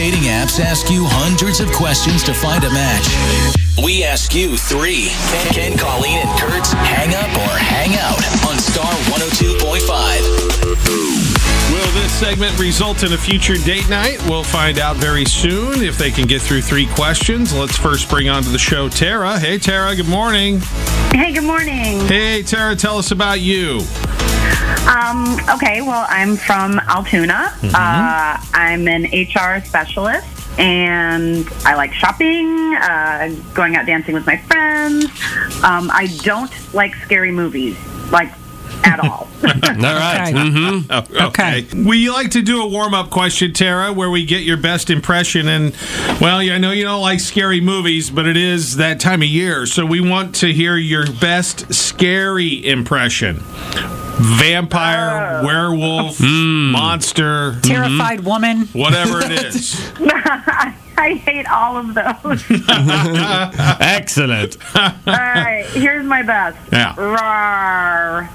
dating apps ask you hundreds of questions to find a match. We ask you 3. Can Colleen and Kurt's hang up or hang out on Star 102.5? Will this segment result in a future date night? We'll find out very soon if they can get through 3 questions. Let's first bring onto the show Tara. Hey, Tara, good morning. Hey, good morning. Hey, Tara, tell us about you. Okay, well, I'm from Altoona. I'm an HR specialist, and I like shopping, going out dancing with my friends. I don't like scary movies, at all. All right. Okay. We like to do a warm-up question, Tara, where we get your best impression. And, well, I know you don't like scary movies, but it is that time of year. So we want to hear your best scary impression. Vampire, werewolf, monster, terrified woman, whatever it is. I hate all of those. Excellent. All right, here's my best. Yeah. Roar.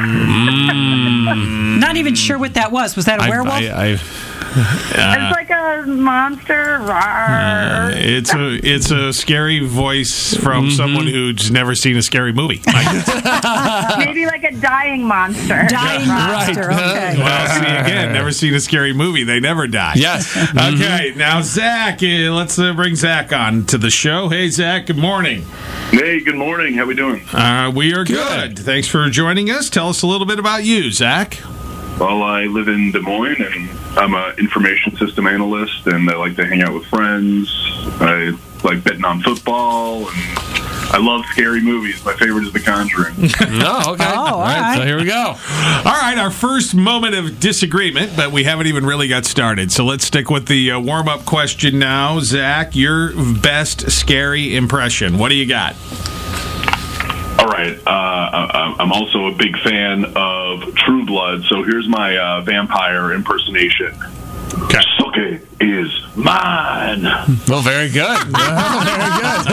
Not even sure what that was. Was that a werewolf? It's like a monster. Roar. It's a scary voice from someone who's never seen a scary movie. Maybe like a dying monster. Dying monster. Okay. Well, see, again, never seen a scary movie. They never die. Yes. Okay, now Zach, let's bring Zach on to the show. Hey, Zach, good morning. Hey, good morning. How we doing? We are good. Thanks for joining us. Tell us a little bit about you, Zach. Well, I live in Des Moines, and I'm an information system analyst, and I like to hang out with friends. I like betting on football, and I love scary movies. My favorite is The Conjuring. Oh, okay. All right. So here we go. All right, our first moment of disagreement, but we haven't even really got started. So let's stick with the warm-up question now. Zach, your best scary impression. What do you got? All right. I'm also a big fan of True Blood, so here's my vampire impersonation. Okay. Suke is mine. Well, very good. Very good.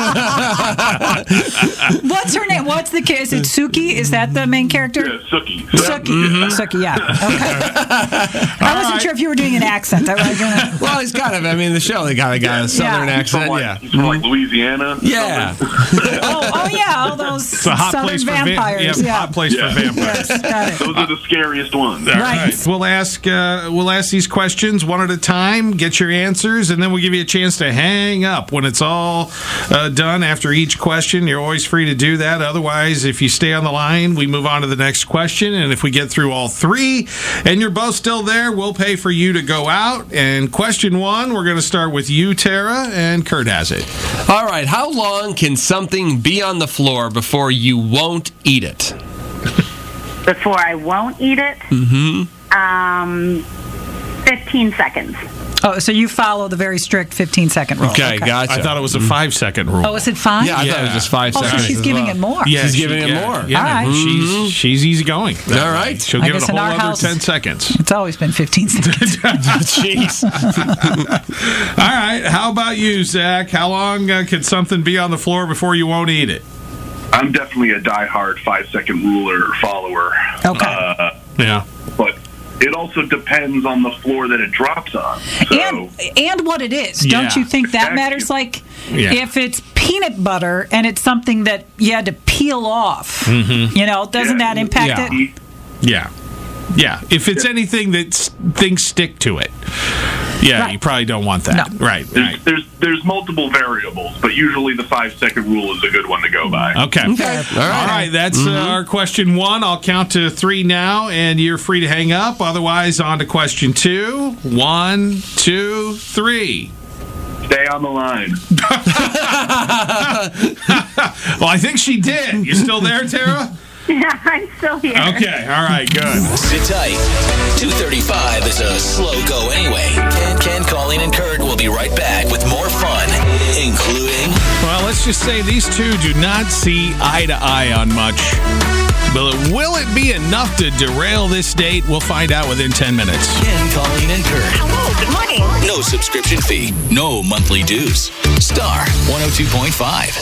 What's her name? What's the kid? Is it Suki? Is that the main character? Yeah, Suki. Suki, yeah. Okay. I wasn't sure if you were doing an accent. Well, he's kind of, the show, they got a southern accent. He's from Louisiana. Yeah. Oh, yeah, all those southern vampires. Hot place for vampires. Yes, got it. Those are the scariest ones. All right. We'll ask these questions one at a time, get your answers, and then we'll give you a chance to hang up when it's all done after each question. You're always free to do that. Otherwise, if you stay on the line, we move on to the next question, and if we get through all 3 and you're both still there, we'll pay for you to go out. And question 1, we're going to start with you, Tara, and Kurt has it. All right. How long can something be on the floor before you won't eat it? Before I won't eat it? 15 seconds. Oh, so you follow the very strict 15-second rule. Okay, gotcha. I thought it was a 5-second rule. Oh, is it 5? Yeah, I thought it was just 5 seconds. Oh, so she's giving it more. Yeah, she's giving it more. Yeah, all right. She's easygoing. All right. She'll give it a whole other 10 seconds. It's always been 15 seconds. Jeez. All right. How about you, Zach? How long can something be on the floor before you won't eat it? I'm definitely a diehard 5-second ruler follower. Okay. Yeah. But it also depends on the floor that it drops on. So, and what it is. Yeah. Don't you think that matters? Like, if it's peanut butter and it's something that you had to peel off, doesn't that impact it? Yeah. Yeah. If it's anything that things stick to it. Yeah, right. You probably don't want that. No. Right. There's multiple variables, but usually the 5-second rule is a good one to go by. Okay. All right. That's our question 1. I'll count to 3 now, and you're free to hang up. Otherwise, on to question 2. 1, 2, 3. Stay on the line. Well, I think she did. You still there, Tara? Yeah, I'm still here. Okay, all right, good. Sit tight. 2:35 is a slow go anyway. Ken, Colleen, and Kurt will be right back with more fun, including... Well, let's just say these two do not see eye to eye on much. But will it be enough to derail this date? We'll find out within 10 minutes. Ken, Colleen, and Kurt. Hello, good morning. No subscription fee. No monthly dues. Star 102.5.